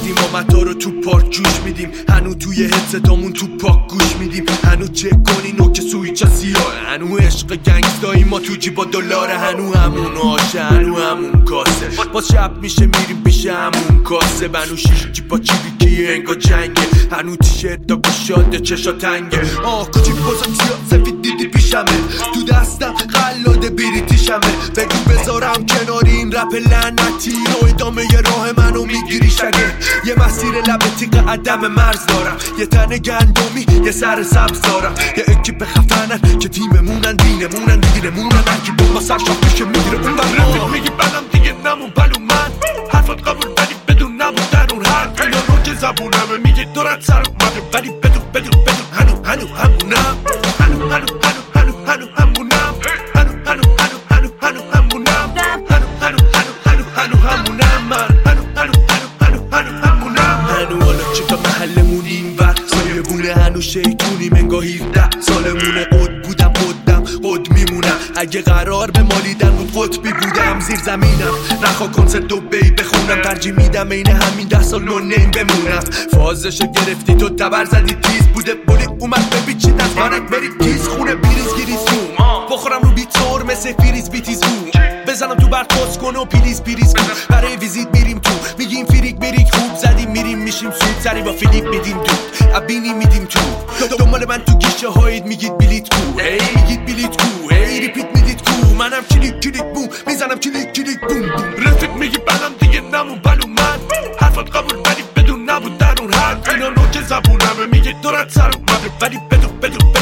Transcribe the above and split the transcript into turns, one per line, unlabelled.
زیادیم و متا رو تو پارک جوش میدیم، هنو توی هدستامون تو پاک گوش میدیم، هنو چک کنی نوک سویچا سیاه، هنو عشق گنگستایی ما تو جیبا دلاره، هنو همون آشه هنو همون کاسه، باز شب میشه میریم پیش همون کاسه، هنو شیش جیبا چیبیکیه انگا جنگه، هنو تیشرت تا گشاده چشا تنگه، کوچیک بازم زیاد سفید دیدی پیشمه، تو دستم قلاده بریتیشمه، بگو بذارم کناری این رپ لعنتی و ادامه ی راه منو میگیری شگه، یه مسیر لب تیغ عدم مرز دارم، یه تن گندمی یه سر سبز دارم، یه اکیپ خفنن که تیممونن دینمونن دیرمونن، هرکی با ما سرشاف میشه میگیره اون بر
میگی بلم دیگه نمون بلو من، حرفات قبول ولی بدون نبود در اون حرف، اینا رو که زبونمه میگی دورت سر اومده، ولی بدون هنو همونم، هنو همونم، هنو همونم، هنو همونم من، هنو همونم،
هنو حالا چه تا محلمون این وقت سایه بونه، هنو شیطونیم انگا 17 سالمونه، قد بودم قد میمونم، اگه قرار به مالیدن بود قطبی بودم، زیر زمینم نخوا کنسرت دوبی بخونم، ترجیح میدم این همین 10 سال نو نیم بمونم، فازشو گرفتی تو تبر زدی تیز بوده بولی اومد ببیچید از منت بری تیز خونه بیریز گیریز بخورم رو بیتور مثل فریز بیتیز بزنم تو برد پست کن و پیلیز برای ویزیت میریم تو، میگیم فریک بریک خوب زدیم میریم میشیم سود سری با فیلیپ میدیم دود ابینی میدیم تو دنبال من تو گیشه هایید میگید بلیت کو میگید بلیت کو ریپیت میدید کو، منم کلیک بوم میزنم کلیک بوم
رفیق میگی بلم دیگه نمون بلو من، حرفات قبول ولی بدون نبود در اون حرف، اینا نوک زبونمه میگی دورت سر اومده، ولی بدون